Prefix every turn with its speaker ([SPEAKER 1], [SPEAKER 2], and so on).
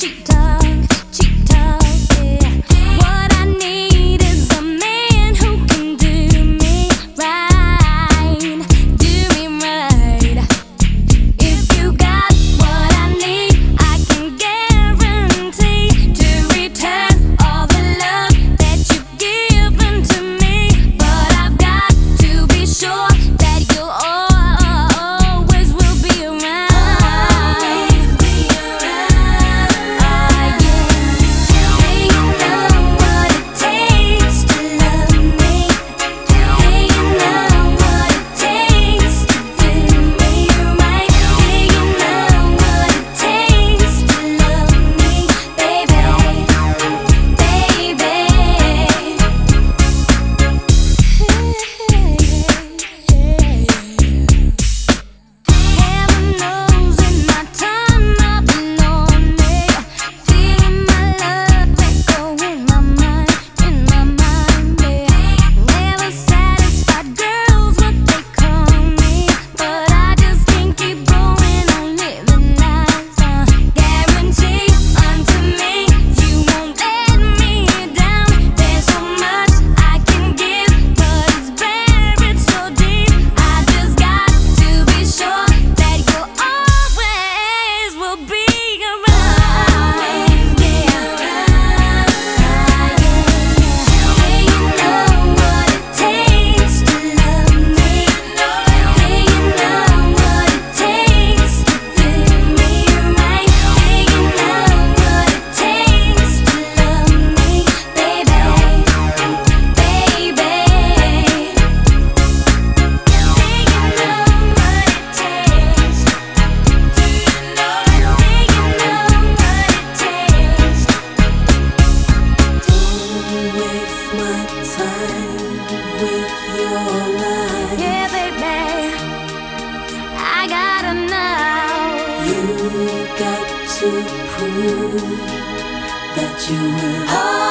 [SPEAKER 1] cheap talk, yeah. What I need is a man who can do me right, do me right. If you got what I need, I can guarantee to return all the love that you've given to me. But I've got to be sure that you always will be around. Yeah, baby, I gotta know.
[SPEAKER 2] You got to prove that you will hold